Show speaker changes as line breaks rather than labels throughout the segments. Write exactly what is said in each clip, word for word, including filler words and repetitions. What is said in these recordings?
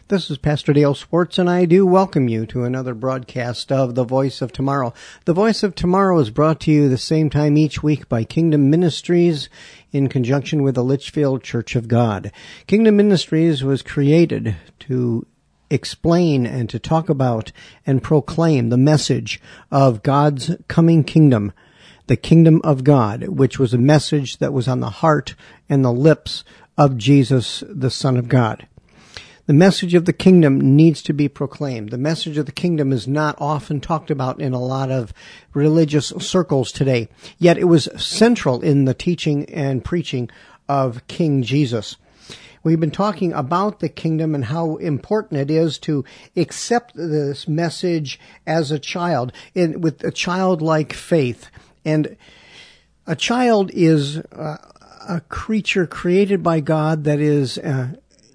This is Pastor Dale Swartz, and I do welcome you to another broadcast of The Voice of Tomorrow. The Voice of Tomorrow is brought to you the same time each week by Kingdom Ministries in conjunction with the Litchfield Church of God. Kingdom Ministries was created to explain and to talk about and proclaim the message of God's coming kingdom, the kingdom of God, which was a message that was on the heart and the lips of Jesus, the Son of God. The message of the kingdom needs to be proclaimed. The message of the kingdom is not often talked about in a lot of religious circles today, yet it was central in the teaching and preaching of King Jesus. We've been talking about the kingdom and how important it is to accept this message as a child, in, with a childlike faith. And a child is uh, a creature created by God that is uh,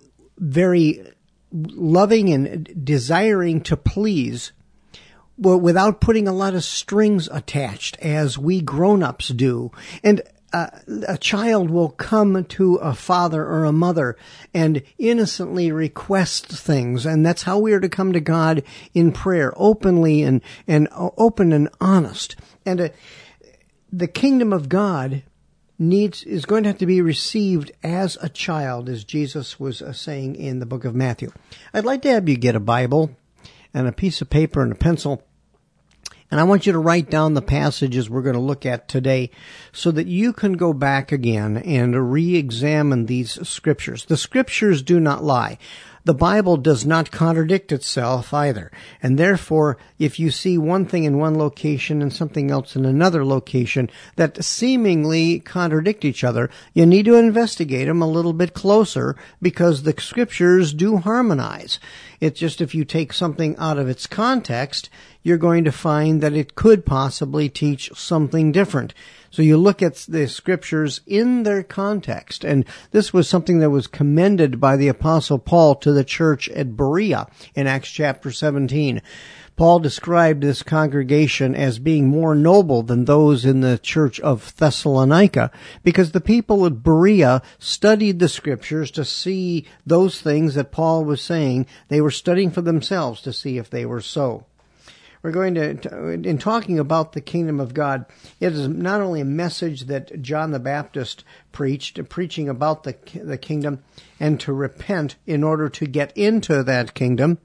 very loving and desiring to please, well, without putting a lot of strings attached, as we grown-ups do. And uh, a child will come to a father or a mother and innocently request things, and that's how we are to come to God in prayer, openly and, and open and honest. And uh, the kingdom of God needs is going to have to be received as a child, as Jesus was uh, saying in the book of Matthew. I'd like to have you get a Bible and a piece of paper and a pencil, and I want you to write down the passages we're going to look at today so that you can go back again and re-examine these scriptures. The scriptures do not lie. The Bible does not contradict itself either. And therefore, if you see one thing in one location and something else in another location that seemingly contradict each other, you need to investigate them a little bit closer, because the scriptures do harmonize. It's just if you take something out of its context, you're going to find that it could possibly teach something different. So you look at the scriptures in their context, and this was something that was commended by the Apostle Paul to the church at Berea in Acts chapter seventeen. Paul described this congregation as being more noble than those in the church of Thessalonica, because the people at Berea studied the scriptures to see those things that Paul was saying. They were studying for themselves to see if they were so. We're going to, in talking about the kingdom of God, it is not only a message that John the Baptist preached, preaching about the the kingdom and to repent in order to get into that kingdom,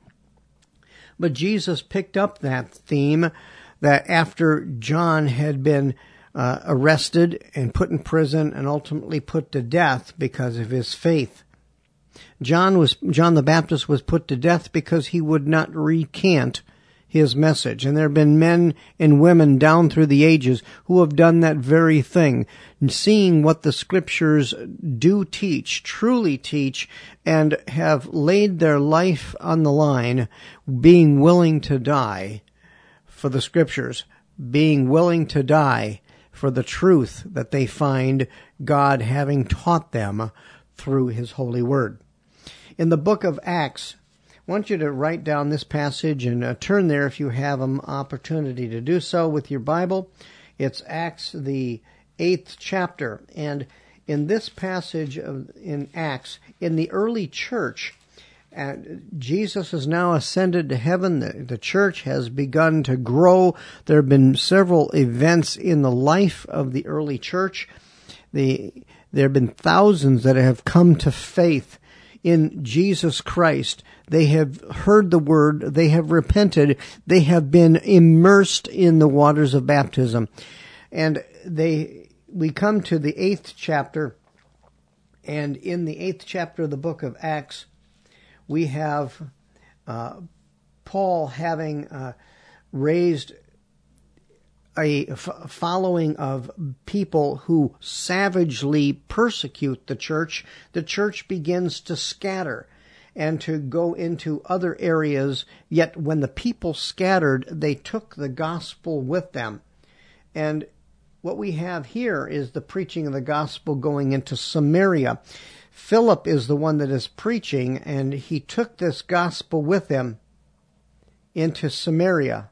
but Jesus picked up that theme that after John had been uh, arrested and put in prison and ultimately put to death because of his faith. John was John the Baptist was put to death because he would not recant his message. And there have been men and women down through the ages who have done that very thing, seeing what the scriptures do teach, truly teach, and have laid their life on the line, being willing to die for the scriptures, being willing to die for the truth that they find God having taught them through his holy word. In the book of Acts, I want you to write down this passage and uh, turn there if you have an opportunity to do so with your Bible. It's Acts, the eighth chapter. And in this passage of, in Acts, in the early church, uh, Jesus has now ascended to heaven. The, the church has begun to grow. There have been several events in the life of the early church. The, there have been thousands that have come to faith in Jesus Christ. They have heard the word, they have repented, they have been immersed in the waters of baptism. And they, we come to the eighth chapter, and in the eighth chapter of the book of Acts, we have uh, Paul having uh, raised a f- following of people who savagely persecute the church. The church begins to scatter and to go into other areas. Yet when the people scattered, they took the gospel with them. And what we have here is the preaching of the gospel going into Samaria. Philip is the one that is preaching, and he took this gospel with him into Samaria.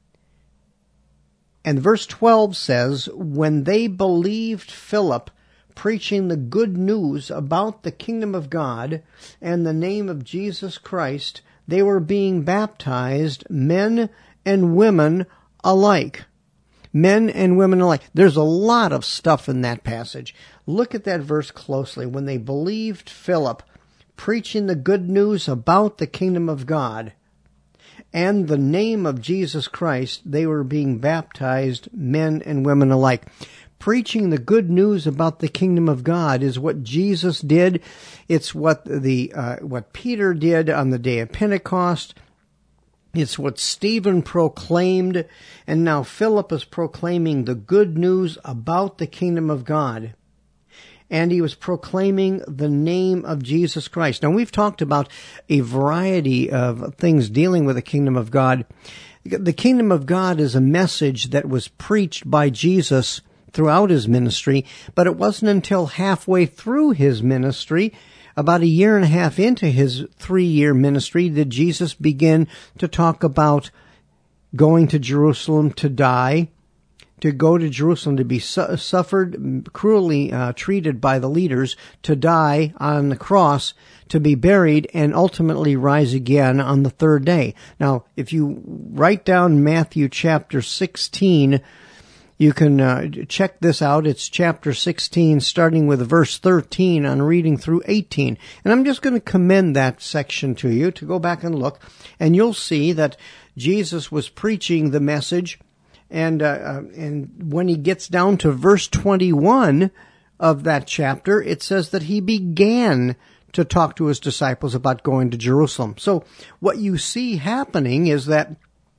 And verse twelve says, when they believed Philip preaching the good news about the kingdom of God and the name of Jesus Christ, they were being baptized, men and women alike. Men and women alike. There's a lot of stuff in that passage. Look at that verse closely. When they believed Philip, preaching the good news about the kingdom of God and the name of Jesus Christ, they were being baptized, men and women alike. Preaching the good news about the kingdom of God is what Jesus did. It's what the uh, what Peter did on the day of Pentecost. It's what Stephen proclaimed, and now Philip is proclaiming the good news about the kingdom of God. And he was proclaiming the name of Jesus Christ. Now, we've talked about a variety of things dealing with the kingdom of God. The kingdom of God is a message that was preached by Jesus throughout his ministry, but it wasn't until halfway through his ministry, about a year and a half into his three-year ministry, did Jesus begin to talk about going to Jerusalem to die, to go to Jerusalem to be su- suffered, cruelly uh, treated by the leaders, to die on the cross, to be buried, and ultimately rise again on the third day. Now, if you write down Matthew chapter sixteen, you can uh, check this out. It's chapter sixteen, starting with verse thirteen on reading through eighteen. And I'm just going to commend that section to you to go back and look. And you'll see that Jesus was preaching the message. And, uh, uh, and when he gets down to verse twenty-one of that chapter, it says that he began to talk to his disciples about going to Jerusalem. So what you see happening is that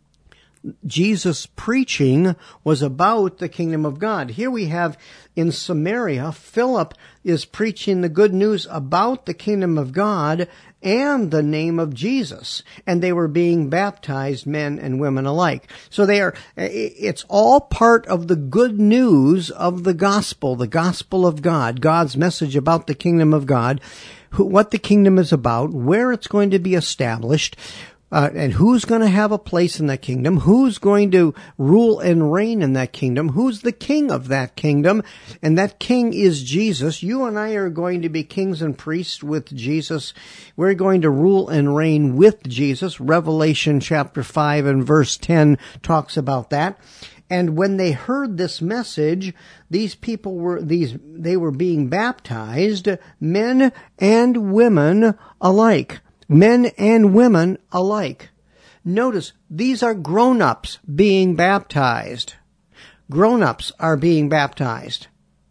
Jesus' preaching was about the kingdom of God. Here we have in Samaria, Philip is preaching the good news about the kingdom of God and the name of Jesus. And they were being baptized, men and women alike. So they are, it's all part of the good news of the gospel, the gospel of God, God's message about the kingdom of God, who, what the kingdom is about, where it's going to be established, Uh, and who's going to have a place in that kingdom, who's going to rule and reign in that kingdom, who's the king of that kingdom, and that king is Jesus. You and I are going to be kings and priests with Jesus. We're going to rule and reign with Jesus. Revelation chapter five and verse ten talks about that. And when they heard this message, these people were, these, they were being baptized, men and women alike. Men and women alike. Notice, these are grown-ups being baptized. Grown-ups are being baptized.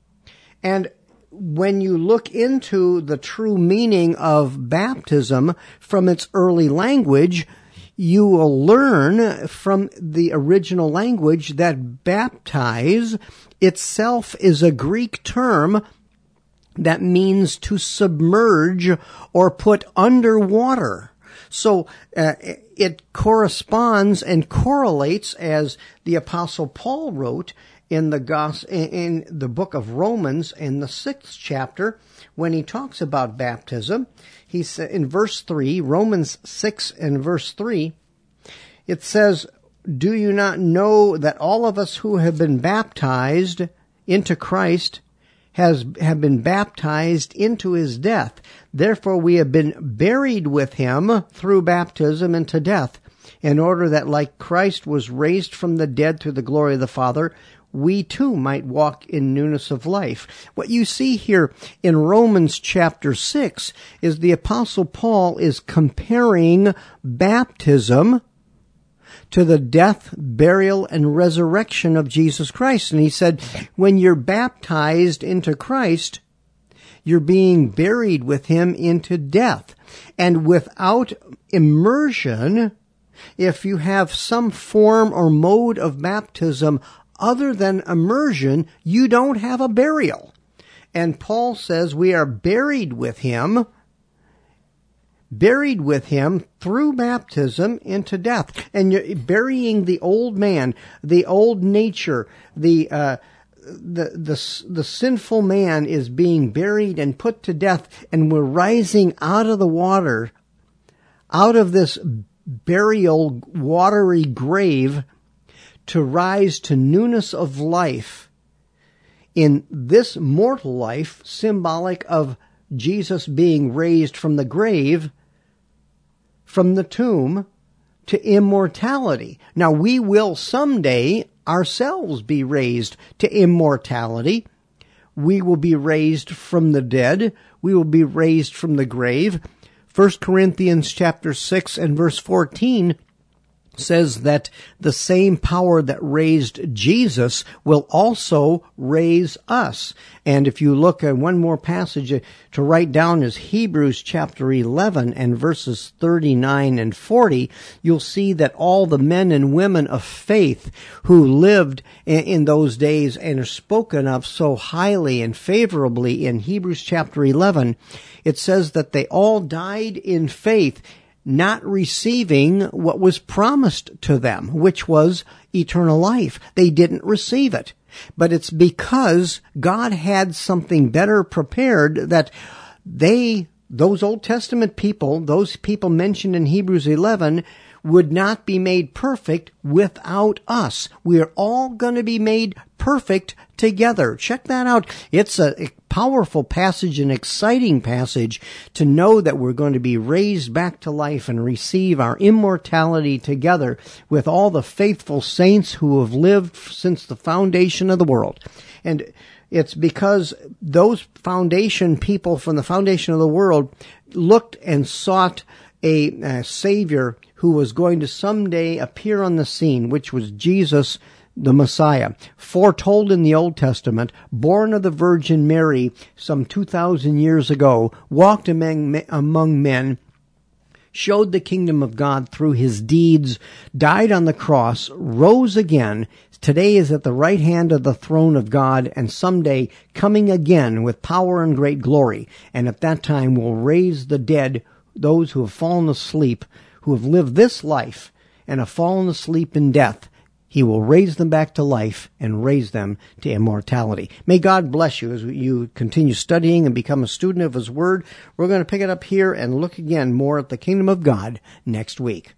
And when you look into the true meaning of baptism from its early language, you will learn from the original language that baptize itself is a Greek term that means to submerge or put underwater. So uh, it corresponds and correlates, as the Apostle Paul wrote in the gospel, in the book of Romans in the sixth chapter, when he talks about baptism. He said in verse three, Romans six and verse three, it says, "Do you not know that all of us who have been baptized into Christ has have been baptized into his death? Therefore we have been buried with him through baptism into death, in order that like Christ was raised from the dead through the glory of the Father, we too might walk in newness of life." What you see here in Romans chapter six is the Apostle Paul is comparing baptism to the death, burial, and resurrection of Jesus Christ. And he said, when you're baptized into Christ, you're being buried with him into death. And without immersion, if you have some form or mode of baptism other than immersion, you don't have a burial. And Paul says we are buried with him, buried with him through baptism into death. And you're burying the old man, the old nature, the, uh, the, the, the sinful man is being buried and put to death, and we're rising out of the water, out of this burial watery grave, to rise to newness of life in this mortal life, symbolic of Jesus being raised from the grave, from the tomb, to immortality. Now, we will someday ourselves be raised to immortality. We will be raised from the dead. We will be raised from the grave. First Corinthians chapter six and verse fourteen says that the same power that raised Jesus will also raise us. And if you look at one more passage to write down is Hebrews chapter eleven and verses thirty-nine and forty, you'll see that all the men and women of faith who lived in those days and are spoken of so highly and favorably in Hebrews chapter eleven, it says that they all died in faith, not receiving what was promised to them, which was eternal life. They didn't receive it. But it's because God had something better prepared that they, those Old Testament people, those people mentioned in Hebrews eleven, would not be made perfect without us. We are all going to be made perfect together. Check that out. It's a powerful passage, an exciting passage to know that we're going to be raised back to life and receive our immortality together with all the faithful saints who have lived since the foundation of the world. And it's because those foundation people from the foundation of the world looked and sought a, a Savior who was going to someday appear on the scene, which was Jesus, the Messiah, foretold in the Old Testament, born of the Virgin Mary some two thousand years ago, walked among, among men, showed the kingdom of God through his deeds, died on the cross, rose again, today is at the right hand of the throne of God, and someday coming again with power and great glory. And at that time will raise the dead, those who have fallen asleep, who have lived this life and have fallen asleep in death. He will raise them back to life and raise them to immortality. May God bless you as you continue studying and become a student of His Word. We're going to pick it up here and look again more at the kingdom of God next week.